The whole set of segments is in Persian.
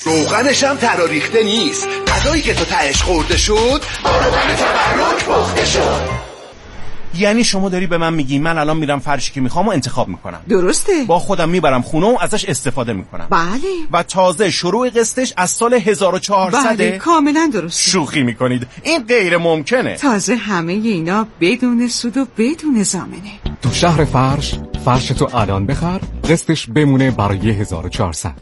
روغنش هم تراریخته نیست. غذایی که تو تهش خورده شد با روغن تبرک پخته شد. یعنی شما داری به من میگی من الان میرم فرشی که میخوام و انتخاب میکنم؟ درسته. با خودم میبرم خونه و ازش استفاده میکنم. بله. و تازه شروع قسطش از سال 1400. بله کاملا درسته. شوخی میکنید؟ این غیر ممکنه. تازه همه اینا بدون سود و بدون ضامنه. تو شهر فرش تو الان بخر، قسطش بمونه برای 1400.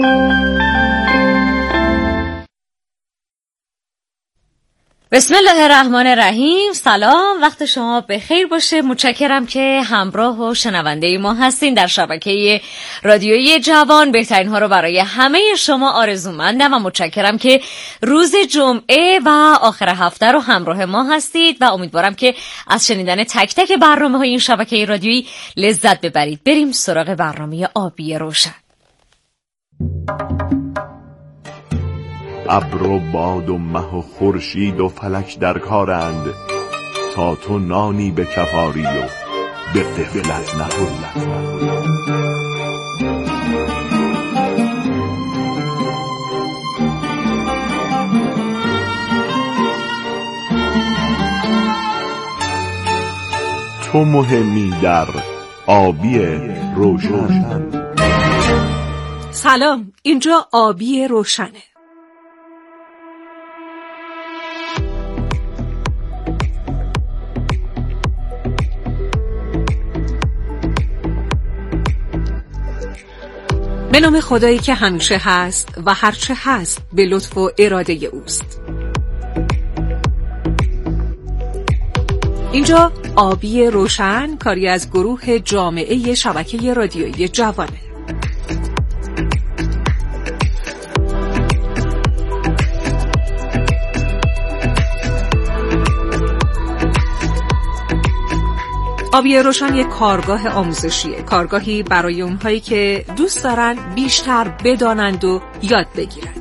بسم الله الرحمن الرحیم. سلام، وقت شما بخیر باشه. متشکرم که همراه و شنونده ما هستین در شبکه رادیویی جوان. بهترین ها رو برای همه شما آرزومندم و متشکرم که روز جمعه و آخر هفته رو همراه ما هستید و امیدوارم که از شنیدن تک تک برنامه‌های این شبکه رادیویی لذت ببرید. بریم سراغ برنامه آبی روشن. ابر و باد و مه و خورشید و فلک در کارند تا تو نانی به کفاری و به غفلت نخوری. تو مهمی در آبی روشن. سلام، اینجا آبی روشنه. به نام خدایی که همیشه هست و هرچه هست به لطف و اراده اوست. اینجا آبی روشن کاری از گروه جامعه شبکه رادیویی جوانه. آبی روشن یک کارگاه آموزشیه، کارگاهی برای اونهایی که دوست دارن بیشتر بدانند و یاد بگیرند.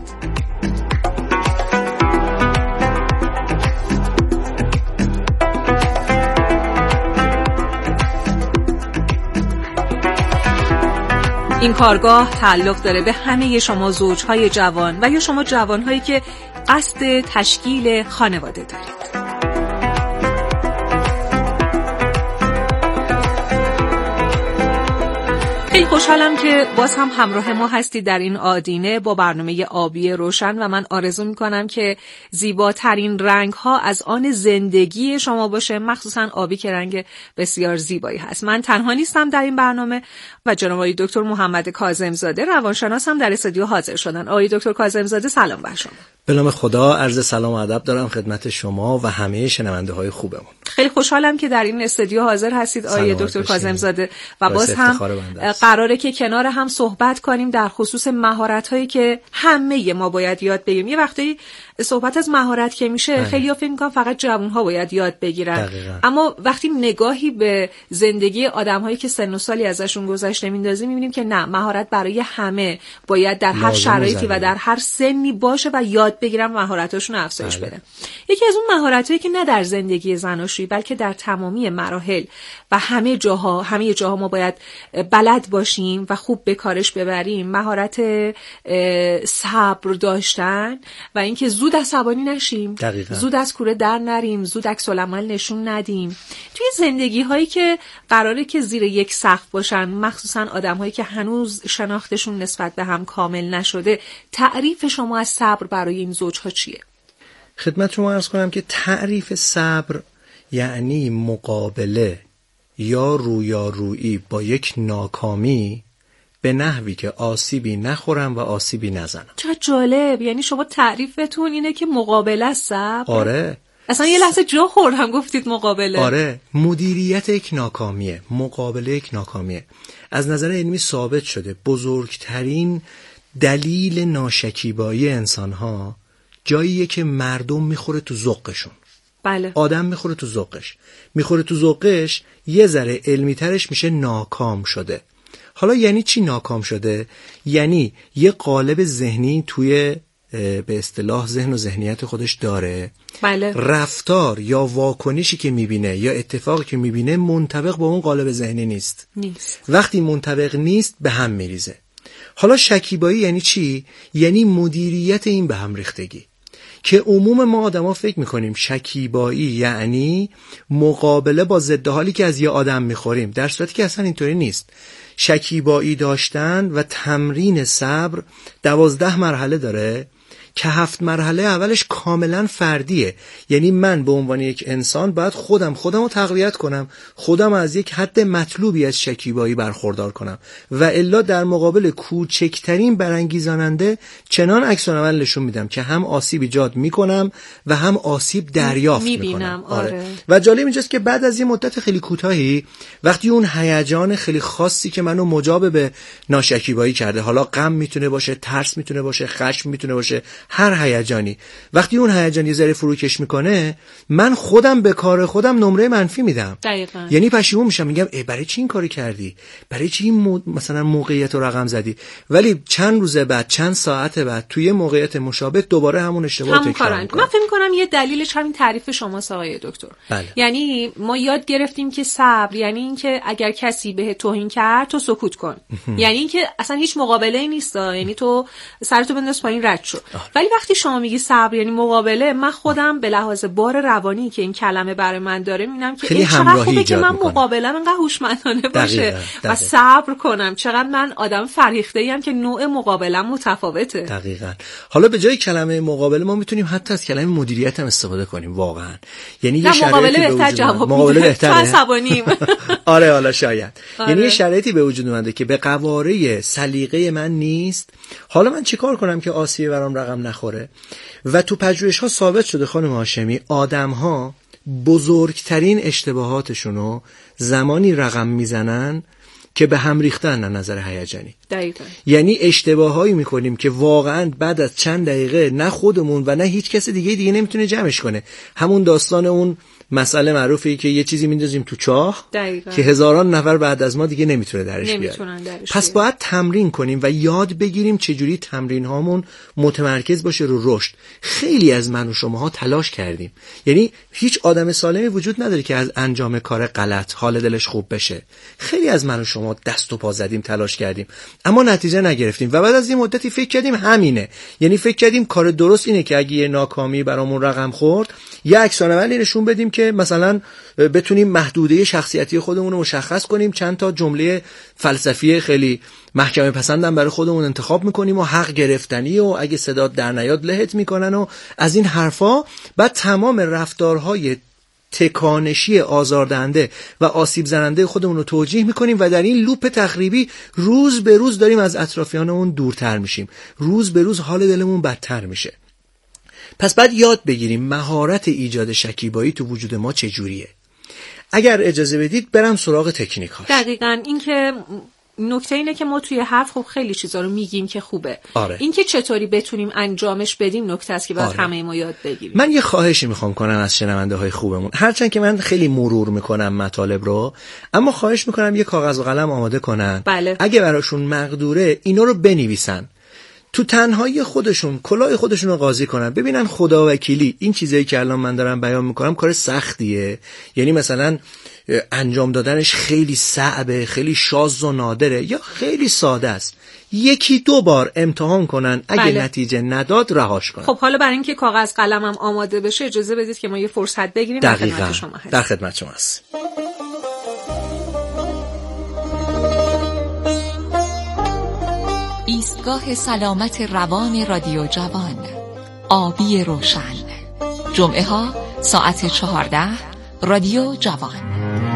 این کارگاه تعلق داره به همه شما زوجهای جوان و یا شما جوانهایی که قصد تشکیل خانواده دارید. خیلی خوشحالم که باز هم همراه ما هستید در این آدینه با برنامه آبی روشن و من آرزو میکنم که زیباترین رنگ ها از آن زندگی شما باشه، مخصوصا آبی که رنگ بسیار زیبایی هست. من تنها نیستم در این برنامه و جناب آقای دکتر محمد کاظم‌زاده روانشناس هم در استودیو حاضر شدن. آقای دکتر کاظم‌زاده سلام بر شما. به نام خدا عرض سلام و ادب دارم خدمت شما و همه شنونده های خوبمون. خیلی خوشحالم که در این استودیو حاضر هستید آقای دکتر کاظم‌زاده و باز هم قراره که کنار هم صحبت کنیم در خصوص مهارت‌هایی که همه ما باید یاد بگیریم. یه وقتی صحبت از مهارت که میشه خیلی‌ها فکر می‌کنن فقط جوان‌ها باید یاد بگیرن. دقیقا. اما وقتی نگاهی به زندگی آدم‌هایی که سن و سالی ازشون گذشته می‌اندازیم می‌بینیم که نه، مهارت برای همه باید در هر شرایطی و در هر سنی باشه و یاد بگیرن، مهارتاشون افزایش بده. یکی از اون مهارتایی که نه در زندگی زناشویی بلکه در تمامی مراحل و همه جاها ما باید بلد باشیم و خوب به کارش ببریم، مهارت صبر داشتن و اینکه زود عصبانی نشیم. دقیقا. زود از کوره در نریم، زود عکس‌العمل نشون ندیم. توی زندگی هایی که قراره که زیر یک سقف باشن، مخصوصا آدم هایی که هنوز شناختشون نسبت به هم کامل نشده، تعریف شما از صبر برای این زوجها چیه؟ خدمت شما عرض کنم که تعریف صبر یعنی مقابله یا رویارویی با یک ناکامی به نحوی که آسیبی نخورم و آسیبی نزنم. چه جالب. یعنی شما تعریفتون اینه که مقابله است صبر؟ آره. اصلا یه لحظه جا خوردم گفتید مقابله. آره، مدیریت یک ناکامیه، مقابله یک ناکامیه. از نظر علمی ثابت شده بزرگترین دلیل ناشکیبایی انسان‌ها جاییه که مردم میخوره تو ذوقشون. بله. آدم میخوره تو ذوقش، میخوره تو ذوقش، یه ذره علمی ترش میشه ناکام شده. حالا یعنی چی ناکام شده؟ یعنی یه قالب ذهنی توی به اصطلاح ذهن و ذهنیت خودش داره. بله. رفتار یا واکنشی که میبینه یا اتفاقی که میبینه منطبق با اون قالب ذهنی نیست. نیست. وقتی منطبق نیست به هم میریزه. حالا شکیبایی یعنی چی؟ یعنی مدیریت این به هم ریختگی، که عموم ما آدما فکر میکنیم شکیبایی یعنی مقابله با ضد حالی که از یه آدم میخوریم، در صورتی که اصلا اینطوری نیست. شکیبایی داشتن و تمرین صبر 12 مرحله داره که 7 مرحله اولش کاملا فردیه. یعنی من به عنوان یک انسان باید خودم رو تقویت کنم، خودم از یک حد مطلوبی از شکیبایی برخوردار کنم و الا در مقابل کوچکترین برانگیزاننده چنان عکس العمل نشون میدم که هم آسیب ایجاد میکنم و هم آسیب دریافت میکنم. آره. و جالب اینجاست که بعد از یه مدت خیلی کوتاهی وقتی اون هیجان خیلی خاصی که منو مجاب به ناشکیبایی کرده، حالا غم میتونه باشه، ترس میتونه باشه، خشم میتونه باشه، هر هیجانی، وقتی اون هیجان یه ذره فروکش میکنه، من خودم به کار خودم نمره منفی میدم. دقیقاً. یعنی پشیمون میشم، میگم برای چی این کاری کردی؟ برای چی این مثلا موقعیت رو رقم زدی؟ ولی چند روز بعد، چند ساعت بعد توی موقعیت مشابه دوباره همون اشتباه رو تکرار میکنم. من فکر میکنم یه دلیلش همین تعریف شماست آقای دکتر. بله. یعنی ما یاد گرفتیم که صبر یعنی اینکه اگر کسی بهت توهین کرد تو سکوت کن. یعنی اینکه اصلا هیچ مقابله‌ای نیست، یعنی تو سرتو بنداز پایین رد شو. ولی وقتی شما میگی صبر یعنی مقابله، من خودم به لحاظ بار روانی که این کلمه برای من داره میبینم که این چقدر خوبه که من مقابلم انقدر هوشمندانه باشه و صبر کنم. چقدر من آدم فرهیخته‌ایم که نوع مقابلم متفاوته. دقیقاً. حالا به جای کلمه مقابله ما میتونیم حتی از کلمه مدیریت هم استفاده کنیم واقعا. یعنی یه شرایطی به وجود اومده، مقابله بهتره. عصبانیم. آره حالا شاید. یعنی یه شرایطی به وجود اومده که به قواره سلیقه من نیست. حالا من چیکار کنم که آسیب برام رقم نخوره؟ و تو پژوهش‌ها ثابت شده خانم هاشمی، آدم‌ها بزرگترین اشتباهاتشونو زمانی رقم میزنن که به هم ریختن از نظر هیجانی. دقیقاً. یعنی اشتباهایی میکنیم که واقعا بعد از چند دقیقه نه خودمون و نه هیچ کس دیگه نمیتونه جمعش کنه. همون داستان اون مسئله معروفی که یه چیزی میندازیم تو چاه که هزاران نفر بعد از ما دیگه نمیتونه درش بیاد. پس باید تمرین کنیم و یاد بگیریم چجوری تمرین هامون متمرکز باشه رو رشد. خیلی از من و شماها تلاش کردیم، یعنی هیچ آدم سالمی وجود نداره که از انجام کار غلط حال دلش خوب بشه. خیلی از من و شما دست و پا زدیم، تلاش کردیم اما نتیجه نگرفتیم و بعد از این مدتی فکر کردیم همینه، یعنی فکر کردیم کار درست اینه که اگه یه ناکامی برامون رقم خورد یه عکس العملی نشون بدیم که مثلا بتونیم محدوده شخصیتی خودمون رو مشخص کنیم، چند تا جمله فلسفی خیلی محکمه پسندم برای خودمون انتخاب میکنیم و حق گرفتنی و اگه صدا در نیاد لهت میکنن و از این حرفا. بعد تمام رفتارهای تکانشی آزاردهنده و آسیب زننده خودمون رو توجیه میکنیم و در این لوپ تخریبی روز به روز داریم از اطرافیانمون دورتر میشیم، روز به روز حال دلمون بدتر میشه. پس بعد یاد بگیریم مهارت ایجاد شکیبایی تو وجود ما چجوریه. اگر اجازه بدید برم سراغ تکنیک‌هاش. دقیقاً. این که نکته اینه که ما توی حرف خب خیلی چیزا رو میگیم که خوبه. این که چطوری بتونیم انجامش بدیم نکته است که باید همه ما یاد بگیریم. من یه خواهشی میخوام کنم از شنونده‌های خوبمون، هرچند که من خیلی مرور میکنم مطالب رو، اما خواهش میکنم یه کاغذ و قلم آماده کنن. بله. اگه براشون مقدوره اینا رو بنویسن، تو تنهایی خودشون کلاه خودشون رو قاضی کنن، ببینن خداوکیلی این چیزایی که الان من دارم بیان میکنم کار سختیه، یعنی مثلا انجام دادنش خیلی صعبه، خیلی شاذ و نادره، یا خیلی ساده است. یکی دو بار امتحان کنن، اگه نتیجه نداد رهاش کنن. خب حالا برای اینکه کاغذ قلمم آماده بشه اجازه بدید که ما یه فرصت بگیریم. دقیقاً در خدمت شما هست. ایستگاه سلامت روان رادیو جوان، آبی روشن، جمعه ها ساعت 14 رادیو جوان.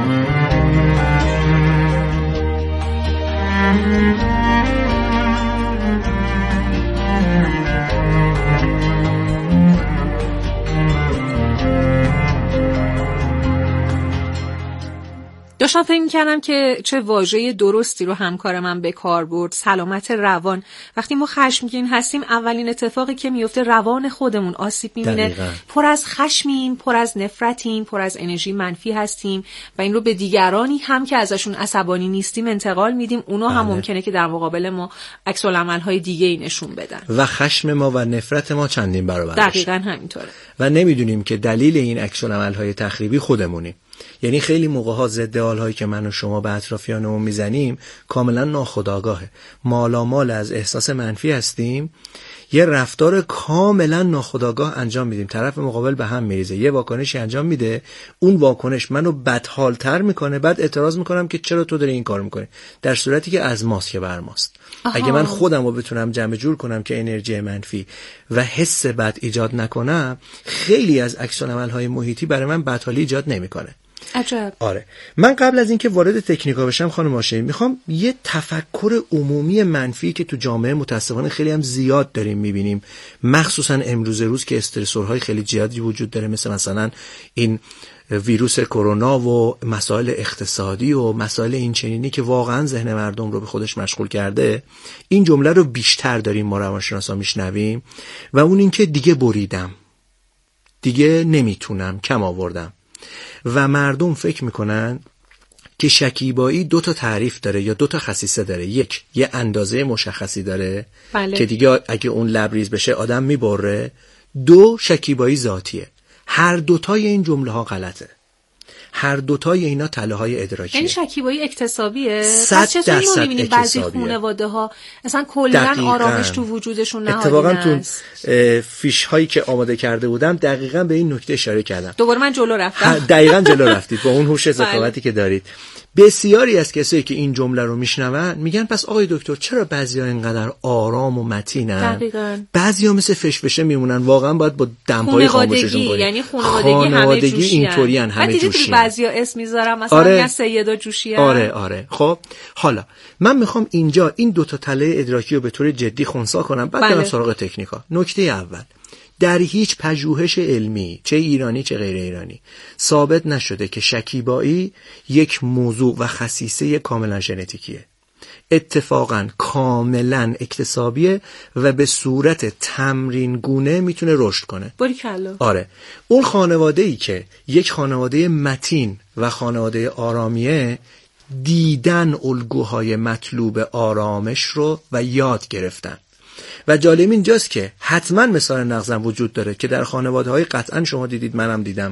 داشتم فکر می‌کردم که چه واژه درستی رو همکار من به کار برد، سلامت روان. وقتی ما خشمگین هستیم اولین اتفاقی که میفته روان خودمون آسیب می‌بینه. پر از خشمیم، پر از نفرتیم، پر از انرژی منفی هستیم و این رو به دیگرانی هم که ازشون عصبانی نیستیم انتقال میدیم. اونا هم ممکنه که در مقابل ما عکس العمل‌های دیگه‌ای نشون بدن و خشم ما و نفرت ما چندین برابر. دقیقاً همینطوره. و نمیدونیم که دلیل این عکس العمل‌های تخریبی خودمونیم. یعنی خیلی موقع‌ها ضدعال‌هایی که من و شما به اطرافیانمون میزنیم کاملا ناخودآگاهه. مالامال از احساس منفی هستیم، یه رفتار کاملا ناخودآگاه انجام میدیم، طرف مقابل به هم میریزه، یه واکنشی انجام میده، اون واکنش منو بدحال‌تر میکنه، بعد اعتراض میکنم که چرا تو داری این کار میکنی، در صورتی که از ماست که بر ماست. اگه من خودم رو بتونم جمع جور کنم که انرژی منفی و حس بد ایجاد نکنم، خیلی از عکس‌العمل‌های محیطی برای من بدحالی ایجاد نمیکنه. عجب. آره، من قبل از اینکه وارد تکنیکا بشم خانم هاشمی، میخوام یه تفکر عمومی منفی که تو جامعه متاسفانه خیلی هم زیاد داریم میبینیم، مخصوصا امروز روز که استرسورهای خیلی زیادی وجود داره، مثلا این ویروس کرونا و مسائل اقتصادی و مسائل این چنینی که واقعا ذهن مردم رو به خودش مشغول کرده، این جمله رو بیشتر داریم ما روانشناسا میشنویم و اون این که دیگه بریدم، دیگه نمیتونم، کم آوردم. و مردم فکر میکنن که شکیبایی 2 تا تعریف داره یا 2 تا خصیصه داره. یک، یه اندازه مشخصی داره که دیگه اگه اون لبریز بشه آدم میبره. 2، شکیبایی ذاتیه. هر دوتای این جمله ها غلطه. هر دوتای اینا تله های ادراکیه. یعنی شکیبایی اکتسابیه. 100% اکتسابیه. بعضی خانواده ها اصلا کلا آرامش تو وجودشون نهادینه. اتفاقا تو فیش هایی که آماده کرده بودم دقیقاً به این نکته اشاره کردم. دوباره من جلو رفتم. دقیقاً جلو رفتید با اون هوش ذکاوتی که دارید. بسیاری از کسایی که این جمله رو میشنون میگن پس آقای دکتر چرا بعضیا اینقدر آرام و متینن؟ دقیقاً. بعضیا مثل فشفشه میمونن. واقعا باید با دمپایی خاموششون کنیم. یعنی خانوادگی اینطورین، همه جوشیان. بعضیا اسم میذارم مثلا یا سیدا جوشیان. آره. خب حالا من میخوام اینجا این 2 تا تله ادراکی رو به طور جدی خنثی کنم، بعد برم سراغ تکنیکا. نکته اول، در هیچ پژوهش علمی چه ایرانی چه غیر ایرانی ثابت نشده که شکیبایی یک موضوع و خصیصه کاملا ژنتیکیه. اتفاقا کاملا اکتسابیه و به صورت تمرین گونه میتونه رشد کنه. باریکلا. آره، اون خانواده‌ای که یک خانواده متین و خانواده آرامیه دیدن الگوهای مطلوب آرامش رو و یاد گرفتن. و جالب اینجاست که حتما مثال نقضم وجود داره که در خانواده‌های قطعا شما دیدید، منم دیدم،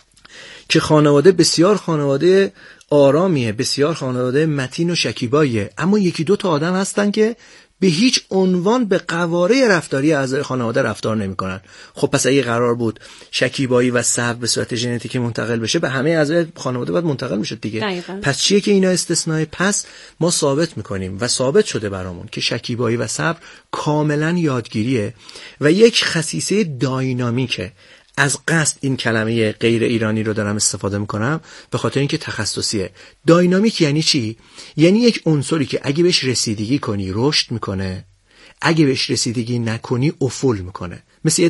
که خانواده بسیار خانواده آرامیه، بسیار خانواده متین و شکیباییه، اما 1-2 تا آدم هستن که به هیچ عنوان به قواره رفتاری اعضای خانواده رفتار نمی‌کنن. خب پس اگه قرار بود شکیبایی و صبر به صورت ژنتیکی منتقل بشه، به همه اعضای خانواده باید منتقل میشد دیگه. دقیقا. پس چیه که اینا استثناء؟ پس ما ثابت می‌کنیم و ثابت شده برامون که شکیبایی و صبر کاملا یادگیریه و یک خصیصه داینامیکه. از قصد این کلمه غیر ایرانی رو دارم استفاده میکنم به خاطر اینکه تخصصیه. داینامیک یعنی چی؟ یعنی یک عنصری که اگه بهش رسیدگی کنی رشد میکنه، اگه بهش رسیدگی نکنی افول میکنه. مثل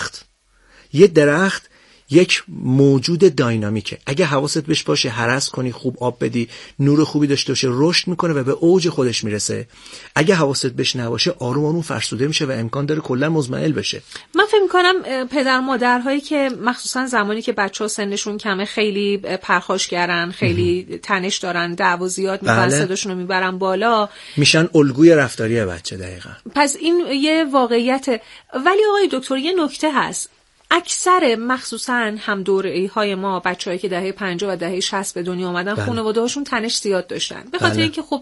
یه درخت یک موجود داینامیکه. اگه حواست بهش باشه، هرس کنی، خوب آب بدی، نور خوبی داشته باشه، رشد میکنه و به اوج خودش میرسه. اگه حواست بهش نباشه، آروم آروم فرسوده میشه و امکان داره کلا مزمحل بشه. من فکر میکنم پدر مادرهایی که مخصوصا زمانی که بچه‌ها سنشون کمه خیلی پرخاشگرن، خیلی تنش دارن، دعوا زیاد میکنن، صداشون رو میبرن بالا، میشن الگوی رفتاری بچه. دقیقاً. پس این یه واقعیته. ولی آقای دکتر یه نکته هست. اکثر مخصوصا هم دوره‌های ما بچه‌هایی که دهه 50 و دهه 60 به دنیا اومدن، خانواده‌هاشون تنش زیاد داشتن به خاطر اینکه خب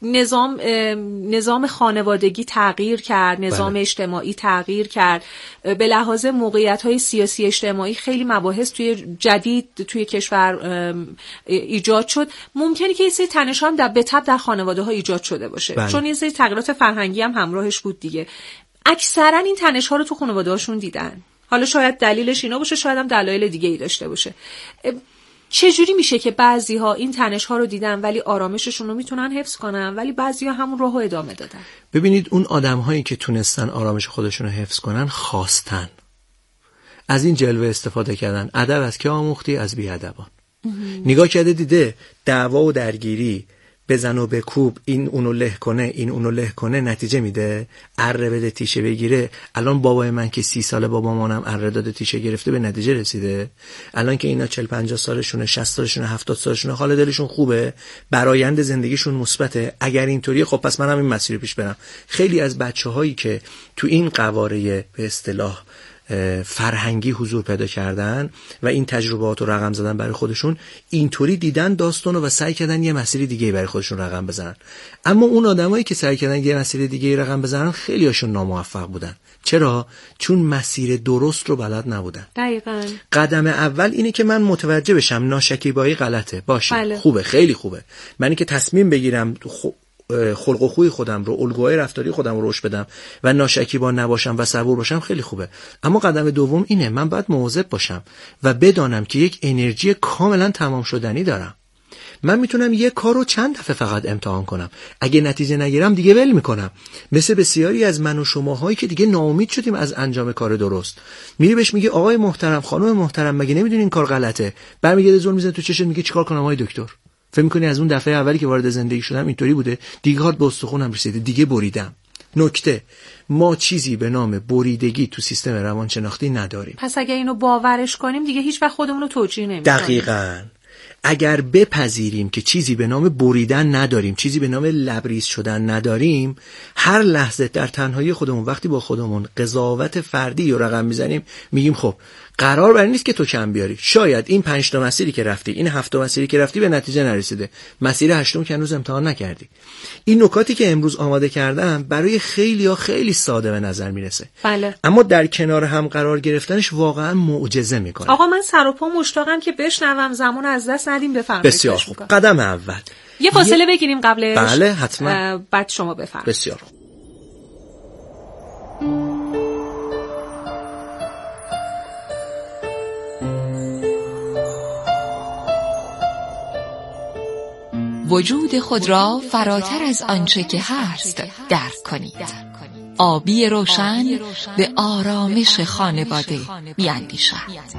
نظام خانوادگی تغییر کرد، نظام اجتماعی تغییر کرد، به لحاظ موقعیت‌های سیاسی اجتماعی خیلی مباحث جدید توی کشور ایجاد شد. ممکنه که یه سری تنش‌ها هم به تبع در خانواده‌ها ایجاد شده باشه، چون یه سری تغییرات فرهنگی هم همراهش بود دیگه. اکثرا این تنش‌ها رو تو خانواده‌هاشون دیدن. حالا شاید دلیلش اینا باشه، شاید هم دلایل دیگه ای داشته باشه. چجوری میشه که بعضی‌ها این تنش‌ها رو دیدن ولی آرامششون رو میتونن حفظ کنن، ولی بعضی‌ها همون راهو ادامه دادن؟ ببینید، اون آدم‌هایی که تونستن آرامش خودشون رو حفظ کنن خواستن، از این جلوه استفاده کردن. ادب از که آموختی؟ از بی‌ادبان. نگاه کرده دیده دعوا و درگیری، بزن و بکوب، این اونو له کنه، این اونو له کنه، نتیجه میده؟ اره بده تیشه بگیره. الان بابای من که 30 ساله بابامونم اره داده تیشه گرفته، به نتیجه رسیده. الان که اینا 40-50 سالشونه، 60 سالشونه، 70 سالشونه، حال دلشون خوبه، برآیند زندگیشون مثبته. اگر اینطوریه خب پس منم این مسیر پیش برم. خیلی از بچه‌هایی که تو این قواره به اصطلاح فرهنگی حضور پیدا کردن و این تجربات رو رقم زدن برای خودشون، اینطوری دیدن داستانو و سعی کردن یه مسیر دیگه برای خودشون رقم بزنن. اما اون آدمایی که سعی کردن یه مسیر دیگه رقم بزنن خیلی هاشون ناموفق بودن. چرا؟ چون مسیر درست رو بلد نبودن. دقیقاً. قدم اول اینه که من متوجه بشم ناشکیبایی غلطه. باشه. بله. خوبه، خیلی خوبه. من اینکه تصمیم بگیرم خلق و خوی خودم رو، الگوهای رفتاری خودم رو رشد بدم و ناشکیبا نباشم و صبور باشم، خیلی خوبه. اما قدم دوم اینه من باید مواظب باشم و بدانم که یک انرژی کاملا تمام شدنی دارم. من میتونم یک کار رو چند دفعه فقط امتحان کنم، اگه نتیجه نگیرم دیگه ول میکنم. مثل بسیاری از من و شماهایی که دیگه ناامید شدیم از انجام کار درست. میری بهش میگی آقای محترم، خانم محترم، مگه نمیدونی این کار غلطه؟ برمیگرده زل میزنه تو چشت، میگه چیکار کنم آقای دکتر؟ فکر میکنی از اون دفعه اولی که وارد زندگی شدم اینطوری بوده؟ دیگه هات به استخونم رسیده، دیگه بریدم. نکته، ما چیزی به نام بریدگی تو سیستم روانشناختی نداریم. پس اگه اینو باورش کنیم دیگه هیچ وقت خودمون رو توجیه نمی‌کنیم. دقیقاً. اگر بپذیریم که چیزی به نام بریدن نداریم، چیزی به نام لبریز شدن نداریم، هر لحظه در تنهایی خودمون وقتی با خودمون قضاوت فردی رو رقم میزنیم، میگیم خب قرار بر نیست که تو کم بیاری. شاید این 5 تا مسیری که رفتی، این 7 تا مسیری که رفتی به نتیجه نرسیده، مسیر 8م که هنوز امتحان نکردی. این نکاتی که امروز آماده کردم برای خیلی‌ها خیلی ساده به نظر میرسه. بله. اما در کنار هم قرار گرفتنش واقعا معجزه میکنه. آقا من سر و پا مشتاقم که بشنوم، زمان از دست ندیم، بفرمایید. بسیار خوب. قدم اول یه فاصله بگیریم قبلش. بله حتما. بعد شما بفرمایید. بسیار خوب. وجود خود را فراتر از آنچه که هست درک کنید. آبی روشن به آرامش خانواده می‌اندیشد.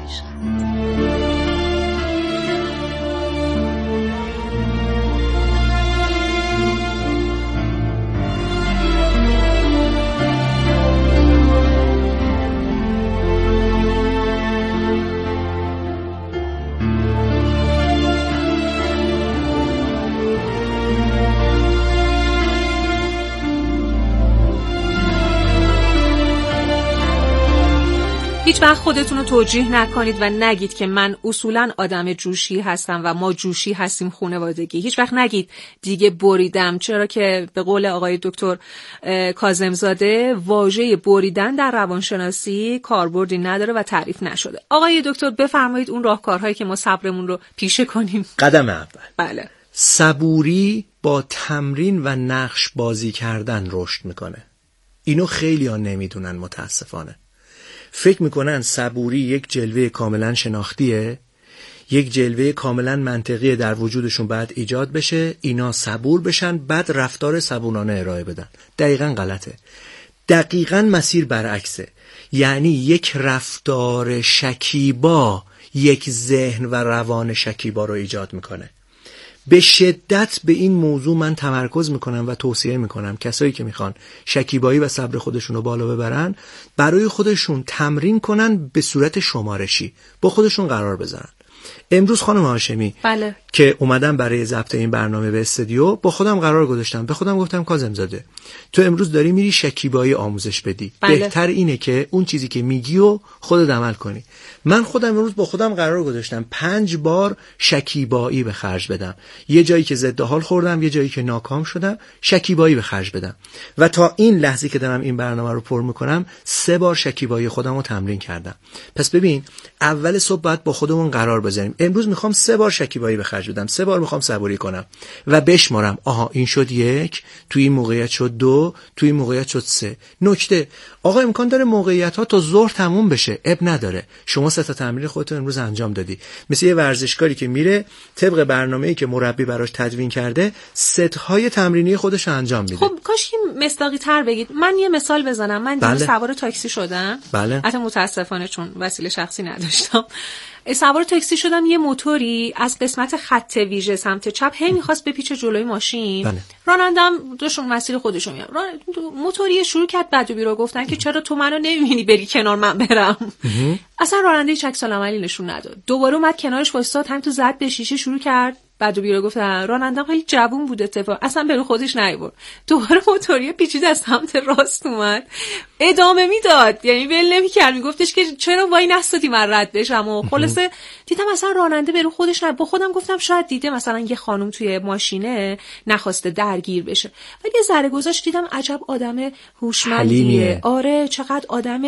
هیچ وقت خودتون رو توجیه نکنید و نگید که من اصولاً آدم جوشی هستم و ما جوشی هستیم خانوادگی. هیچ وقت نگید دیگه بریدم، چرا که به قول آقای دکتر کاظم‌زاده واژه بریدن در روانشناسی کاربردی نداره و تعریف نشده. آقای دکتر بفرمایید اون راهکارهایی که ما صبرمون رو پیشه کنیم. قدم اول. بله. صبوری با تمرین و نقش بازی کردن رشد میکنه. اینو خیلی‌ها نمیدونن متاسفانه. فکر میکنن صبوری یک جلوه کاملا شناختیه، یک جلوه کاملا منطقیه در وجودشون باید ایجاد بشه، اینا صبور بشن بعد رفتار صبورانه ارائه بدن. دقیقاً غلطه. دقیقاً مسیر برعکسه. یعنی یک رفتار شکیبا یک ذهن و روان شکیبا رو ایجاد میکنه. به شدت به این موضوع من تمرکز میکنم و توصیه میکنم کسایی که میخوان شکیبایی و صبر خودشون رو بالا ببرن برای خودشون تمرین کنن، به صورت شمارشی با خودشون قرار بذارن. امروز خانم هاشمی بله. که اومدم برای ضبط این برنامه به استودیو با خودم قرار گذاشتم، به خودم گفتم کاظم‌زاده تو امروز داری میری شکیبایی آموزش بدی. بله. بهتر اینه که اون چیزی که میگی و خودت عمل کنی. من خودم امروز با خودم قرار گذاشتم 5 بار شکیبایی به خرج بدم. یه جایی که ضد حال خوردم، یه جایی که ناکام شدم، شکیبایی به خرج بدم. و تا این لحظه که دارم این برنامه رو پر میکنم 3 بار شکیبایی خودم رو تمرین کردم. پس ببین اول صبح باید با خودمون قرار بذاریم امروز میخوام 3 بار شکیبایی به خرج بدم، 3 بار میخوام صبوری کنم و بشمارم. آها این شد 1، تو این موقعیت شد 2، تو این موقعیت شد 3. نکته آقا امکان داره موقعیت ها تا ظهر تموم بشه، اب نداره. شما 3 تا تمرین خودتون امروز انجام دادی، مثل یه ورزشکاری که میره طبق برنامه‌ای که مربی براش تدوین کرده ست های تمرینی خودش انجام میده. خب کاش که مصداقی تر بگید. من یه مثال بزنم. من دیروز بله. سوار تاکسی شدم. بله. البته متاسفانه چون وسیله شخصی نداشتم. سوار تاکسی شدم، یه موتوری از قسمت خط ویژه سمت چپ هی می‌خواست بپیچه جلوی ماشین. بله. راننده‌ام داشتون مسیر خودشون میاد. موتوری شروع کرد بد و بیرا گفتن که چرا تو منو نمی‌بینی بری کنار من برم. اصلا راننده چک سالعملی نشون نداد. دوباره اومد کنارش وایساد، هم تو زد به شیشه شروع کرد بعد بیرو گفتن راننده خیلی جوون بود، اتفاق اصلا به رو خودش نیورد. دوباره موتوری پیچید از سمت راست اومد ادامه میداد، یعنی ول نمی‌کرد، میگفتش که چرا وای نستادی من رد بشم. و خلاصه دیدم اصلا راننده به رو خودش با خودم گفتم شاید دیده مثلا یه خانم توی ماشینه نخواسته درگیر بشه، ولی یه ذره گذاشت دیدم عجب آدم هوشمندیه. آره چقدر آدم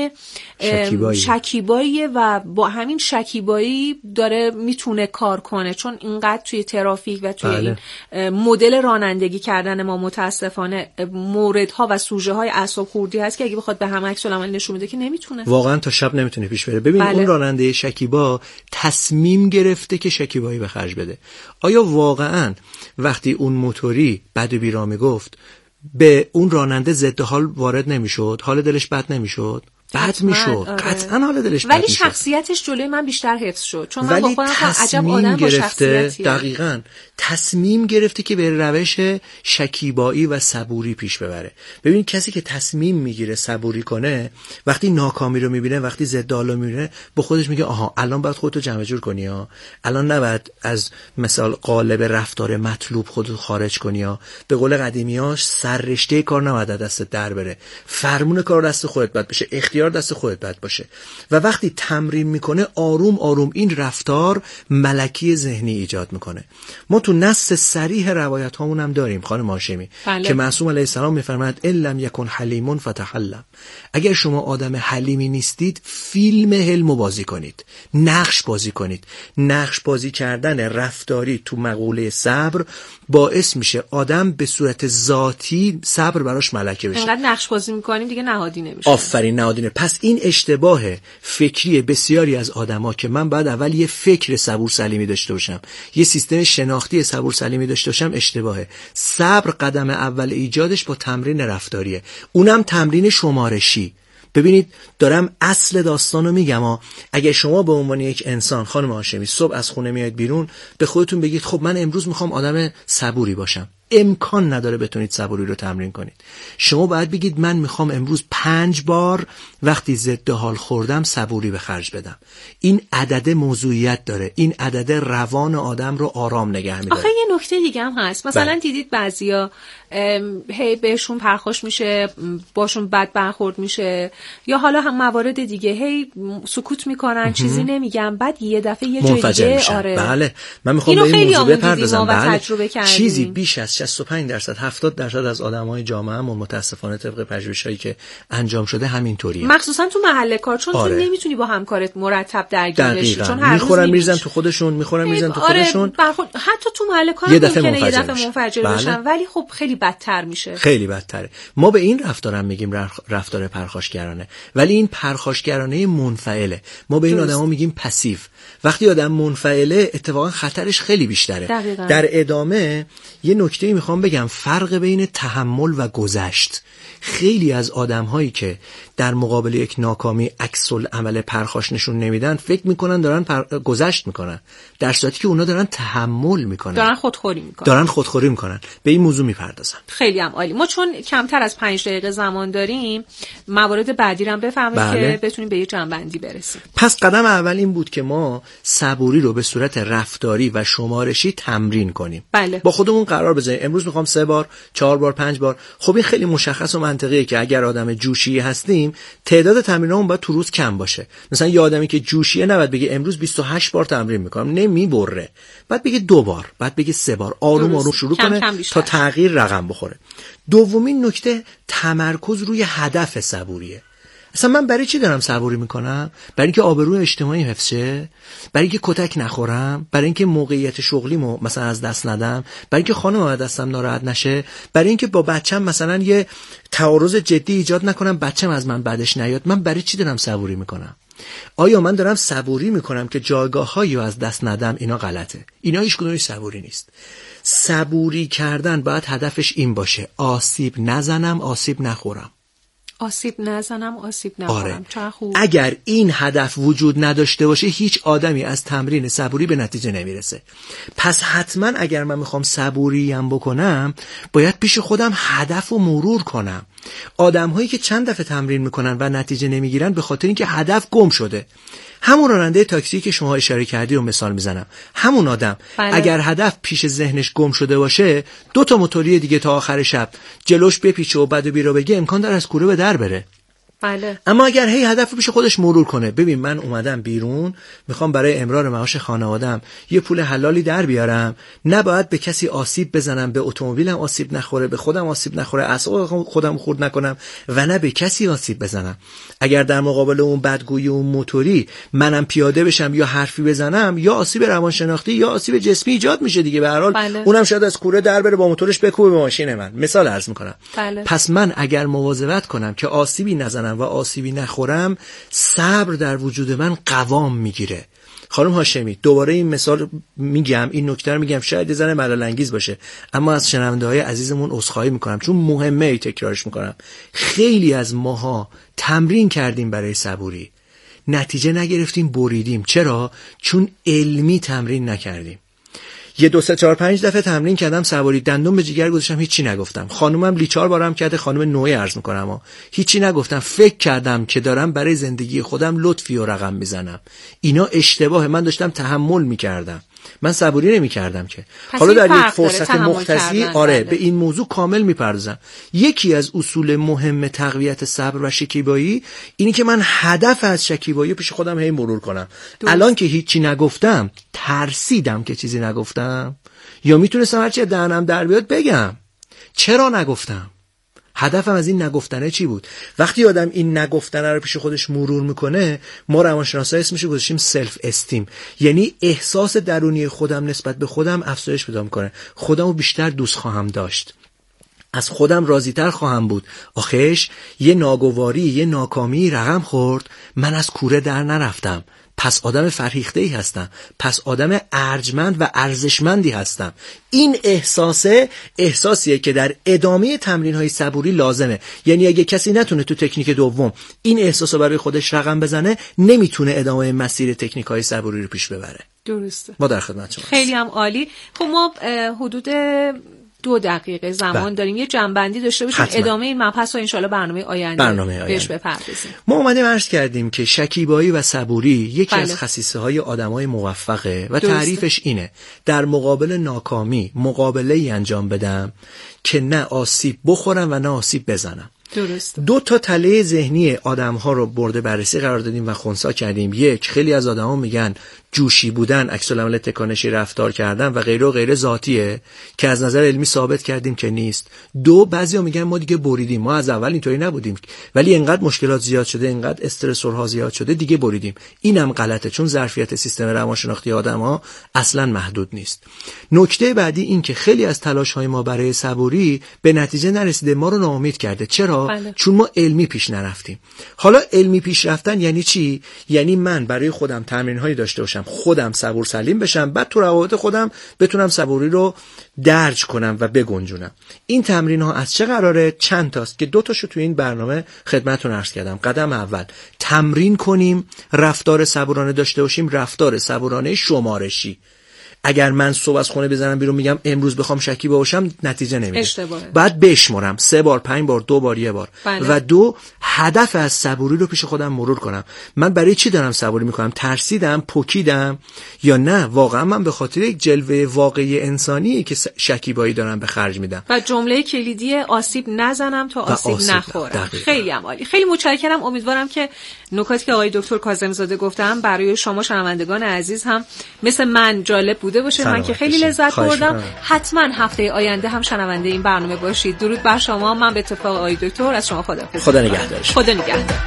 شکیباییه و با همین شکیبایی داره میتونه کار کنه، چون اینقدر توی ترافیک و توی این مدل رانندگی کردن ما متاسفانه موردها و سوژه های اعصاب خوردی هست که اگه بخواد به هم عکس العمل نشون بده که نمیتونه، واقعا تا شب نمیتونه پیش بره. ببین اون راننده شکیبا تصمیم گرفته که شکیبایی به خرج بده. آیا واقعا وقتی اون موتوری بد و بیرا میگفت به اون راننده ضد حال وارد نمیشد، حال دلش بد نمیشد؟ بد میشد، قطعا حال دلش بد ولی میشد. شخصیتش جلوی من بیشتر حفظ شد، چون من ولی با خودم عجب آدم با شخصیتیه. دقیقاً تصمیم گرفته که به روش شکیبایی و صبوری پیش ببره. ببین کسی که تصمیم میگیره صبوری کنه، وقتی ناکامی رو میبینه، وقتی ضد حال رو میبینه، با خودش میگه آها الان باید خودتو جمع جور کنی ها، الان نباید از مثال قالب رفتار مطلوب خودتو خارج کنی ها. به قول قدیمیاش سررشته کار نباید دستت در بره، فرمون کار دست خودت باید بشه، اختیار دست خودت باید باشه. و وقتی تمرین میکنه آروم آروم این رفتار ملکی ذهنی ایجاد میکنه. ما تو نص صریح روایت هامون هم داریم خانم هاشمی که معصوم علیه السلام میفرماید ان لم یکن حلیم فتحلم، اگر شما آدم حلیمی نیستید فیلم حلم بازی کنید، نقش بازی کنید. نقش بازی کردن رفتاری تو مقوله صبر باعث میشه آدم به صورت ذاتی صبر براش ملکه بشه. انقدر نقش بازی میکنیم دیگه نهادی نمیشه. آفرین، نهادینه. پس این اشتباه فکری بسیاری از آدما که من بعد اول یه فکر صبور سلیمی داشته باشم، یه سیستم شناختی صبور سلیمی داشته باشم، اشتباهه. صبر قدم اول ایجادش با تمرین رفتاریه، اونم تمرین شمارشی. ببینید دارم اصل داستانو میگم اگه شما به عنوان یک انسان خانم هاشمی صبح از خونه میاید بیرون، به خودتون بگید خب من امروز میخوام آدم صبوری باشم. امکان نداره بتونید صبوری رو تمرین کنید. شما باید بگید من میخوام امروز 5 بار وقتی ضد حال خوردم صبوری به خرج بدم. این عدد موضوعیت داره، این عدد روان آدم رو آرام نگه میداره. آخه یه نکته دیگه هم هست، مثلا دیدید بعضیا هی بهشون پرخوش میشه، باشون بد برخورد میشه، یا حالا هم موارد دیگه هی سکوت میکنن، چیزی نمیگن، بعد یه دفعه یه جای دیگه آره. بله من میخوام به این موضوع بپردازم. بله. چیزی بیش از 65% 70% از آدمای جامعهمون متاسفانه طبق پژوهشایی که انجام شده همینطوریه، مخصوصا تو محل کار، چون تو نمیتونی با همکارت مرتب درگیر بشی، چون هر میخورن میریزن تو خودشون، میریزن تو خودشون. حتی تو محل کار ممکنه یه دفعه منفجر بشن، ولی خب خیلی بدتر میشه، خیلی بدتره. ما به این رفتارم میگیم رفتار پرخاشگرانه، ولی این پرخاشگرانه منفعله. ما به این آدما میگیم پسیو. وقتی آدم منفعله اتفاقا خطرش خیلی بیشتره. دقیقا. در ادامه یه نکته‌ای میخوام بگم، فرق بین تحمل و گذشت. خیلی از آدم‌هایی که در مقابل یک ناکامی عکس العمل پرخاش نشون نمیدن فکر میکنن دارن گذشت میکنن، در صورتی که اونا دارن تحمل میکنن، دارن خودخوری میکنن. به این موضوع میپردازم. خیلی هم عالی. ما چون کمتر از 5 دقیقه زمان داریم، موارد بعدی رو هم بفهمید که بتونیم به یه جنبندی برسیم. پس قدم اول این بود که ما صبوری رو به صورت رفتاری و شمارشی تمرین کنیم. با خودمون قرار بذاریم امروز میخوام 3 بار، 4 بار، 5 بار. خب این خیلی مشخص و منطقیه که اگر آدم جوشی هستیم تعداد تمرینامون باید تو روز کم باشه. مثلا یه آدمی که جوشیه نباید بگه امروز 28 بار تمرین میکنم، نمیبره. بعد بگه 2 بار، بعد بگه 3 بار. آروم آروم شروع کنه تا تغییر رقم بخوره. دومین نکته تمرکز روی هدف صبوریه. اصلا من برای چی دارم صبوری میکنم؟ برای اینکه آبروی اجتماعی حفظ شه، برای اینکه کتک نخورم، برای اینکه موقعیت شغلیمو مثلا از دست ندم، برای اینکه خانمم از دستم ناراحت نشه، برای اینکه با بچه‌م مثلا یه تعارض جدی ایجاد نکنم، بچه‌م از من بعدش نیاد. من برای چی دارم صبوری میکنم؟ آیا من دارم صبوری میکنم که جایگاه‌هایی رو از دست ندم؟ اینا غلطه. اینا هیچ کدومش صبوری نیست. صبوری کردن باید هدفش این باشه: آسیب نزنم، آسیب نخورم. آسیب نزنم، آسیب نخورم. چقدر خوب. اگر این هدف وجود نداشته باشه هیچ آدمی از تمرین صبوری به نتیجه نمیرسه. پس حتما اگر من میخوام صبوریم بکنم باید پیش خودم هدف رو مرور کنم. آدم‌هایی که چند دفعه تمرین میکنن و نتیجه نمیگیرن به خاطر اینکه هدف گم شده. همون راننده تاکسی که شما اشاره کردی رو مثال میزنم. همون آدم اگر هدف پیش ذهنش گم شده باشه، 2 موتوری دیگه تا آخر شب جلوش بپیچه و بعد و بیرا بگه، امکان داره از کوره به در بره. بله. اما اگر هی هدف رو پیش خودش مرور کنه، ببین من اومدم بیرون، میخوام برای امرار معاش خانواده‌ام یه پول حلالی در بیارم، نباید به کسی آسیب بزنم، به اتومبیلم آسیب نخوره، به خودم آسیب نخوره، اعصاب خودم خورد نکنم و نه به کسی آسیب بزنم. اگر در مقابل اون بدگویی اون موتوری منم پیاده بشم یا حرفی بزنم، یا آسیب روانشناختی یا آسیب جسمی ایجاد میشه دیگه. به هر حال بله. اونم شاید از کوره در بره، با موتورش بکوبه به ماشین من. مثال عرض میکنم. بله. پس من اگر مواظبت کنم که آسیبی نزنم و آسیبی نخورم، صبر در وجود من قوام میگیره. خانم هاشمی، دوباره این مثال میگم، این نکته رو میگم، شاید یه ذره ملال انگیز باشه، اما از شنونده‌های عزیزمون عذرخواهی میکنم چون مهمه، تکرارش میکنم. خیلی از ماها تمرین کردیم برای صبوری، نتیجه نگرفتیم، بریدیم. چرا؟ چون علمی تمرین نکردیم. یه 2 3 4 5 دفعه تمرین کردم صبوری، دندون به جیگر گذاشتم، هیچی نگفتم. خانومم لیچار بارم کرده، خانم نوعی عرض میکنم، هیچی نگفتم. فکر کردم که دارم برای زندگی خودم لطفی و رقم میزنم. اینا اشتباهه. من داشتم تحمل میکردم، من صبوری نمی‌کردم که. حالا در یک فرصت مختصی به این موضوع کامل می‌پردازم. یکی از اصول مهم تقویت صبر و شکیبایی اینی که من هدف از شکیبایی پیش خودم هی مرور کنم. الان که هیچی نگفتم، ترسیدم که چیزی نگفتم، یا میتونستم هرچی دهنم در بیاد بگم. چرا نگفتم؟ هدفم از این نگفتنه چی بود؟ وقتی آدم این نگفتنه رو پیش خودش مرور میکنه، ما روانشناسا اسمش رو گذاشتیم سلف استیم، یعنی احساس درونی خودم نسبت به خودم افزایش پیدا میکنه. خودمو بیشتر دوست خواهم داشت، از خودم راضی‌تر خواهم بود. آخیش یه ناگواری، یه ناکامی رقم خورد، من از کوره در نرفتم، پس آدم فرهیخته‌ای هستم، پس آدم ارجمند و ارزشمندی هستم. این احساسیه که در ادامه تمرین‌های صبوری لازمه. یعنی اگه کسی نتونه تو تکنیک دوم این احساسو برای خودش رقم بزنه، نمیتونه ادامه مسیر تکنیک‌های صبوری رو پیش ببره. درسته. ما در خدمت شما. خیلی هم عالی. خب ما حدود 2 دقیقه زمان داریم، یه جنبندی داشته باشیم، ادامه این مبحث رو انشالله برنامه آینده بهش بپردازیم. ما اومدیم عرض کردیم که شکیبایی و صبوری یکی از خصیصه‌های آدمای موفقه و تعریفش اینه: در مقابل ناکامی مقابله‌ای انجام بدم که نه آسیب بخورم و نه آسیب بزنم. درسته. 2 تله ذهنی آدم‌ها رو برده بررسی قرار دادیم و خنثی کردیم. یک، خیلی از آدم‌ها میگن جوشی بودن، عکس العمل تکانشی رفتار کردن و غیره و غیره ذاتیه که از نظر علمی ثابت کردیم که نیست. 2، بعضیا میگن ما دیگه بریدیم، ما از اول اینطوری نبودیم ولی اینقدر مشکلات زیاد شده، اینقدر استرسورها زیاد شده دیگه بریدیم. اینم غلطه، چون ظرفیت سیستم روانشناختی آدم‌ها اصلا محدود نیست. نکته بعدی این که خیلی از تلاش‌های ما برای صبوری به نتیجه نرسیده، ما رو ناامید کرده. چرا؟ چون ما علمی پیش نرفتیم. حالا علمی پیش رفتن یعنی چی؟ یعنی من برای خودم تمرین‌هایی داشته باشم، خودم صبور سلیم بشم، بعد تو روابط خودم بتونم صبوری رو درج کنم و بگنجونم. این تمرین‌ها از چه قراره؟ چند تاست که 2 تاشو تو این برنامه خدمتتون عرض کردم. قدم اول، تمرین کنیم رفتار صبورانه داشته باشیم، رفتار صبورانه شمارشی. اگر من صبح از خونه بزنم بیرون میگم امروز بخوام شکیبا باشم، نتیجه نمیده. بعد بشمرم 3 بار، 5 بار، 2 بار، 1 بار. و 2، هدف از صبوری رو پیش خودم مرور کنم. من برای چی دارم صبوری میکنم؟ ترسیدم، پکیدم، یا نه واقعا من به خاطر یک جلوه واقعی انسانی که شکیبایی دارم به خرج میدم. و جمله کلیدی آسیب نزنم تا آسیب نخورم. خیلی عالی. خیلی متشکرم. امیدوارم که نکاتی که آقای دکتر کاظمی‌زاده گفتم برای شما شنوندگان عزیز هم مثل من جالب بوده باشه. من که خیلی لذت بردم. حتما هفته آینده هم شنونده این برنامه باشید. درود بر شما. من به اتفاق آقای دکتر از شما خداحافظی. خدا نگهدار. خدا نگهدار.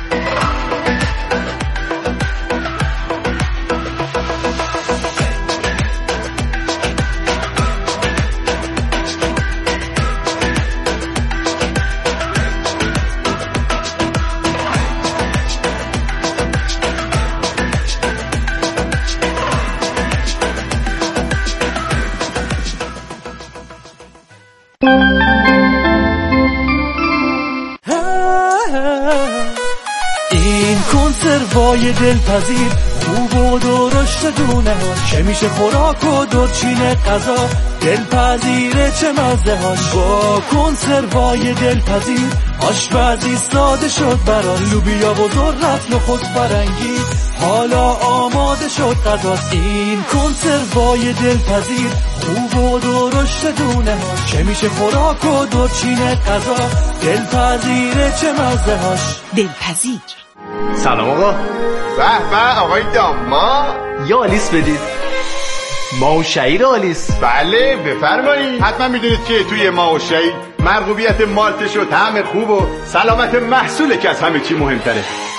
کنسروای دلپذیر خوب و درشت دونه ها، چه میشه خوراک و دورچین غذا، دلپذیره چه مزه هاش. با کنسروای دلپذیر آشپزی ساده شد برای لوبیا و ذرت نخود فرنگی، حالا آماده شد غذا. این کنسروای دلپذیر خوب و درشت دونه ها، چه میشه خوراک و دورچین غذا، دلپذیره چه مزه هاش. دلپذیر. سلام آقا. به به آقای داماد، یه آلیس بدید. ماهوشهیر آلیس. بله بفرمایید. حتما میدونید که توی ماهوشهیر مرغوبیت مالتش و طعم خوب و سلامت محصوله که از همه چی مهمتره.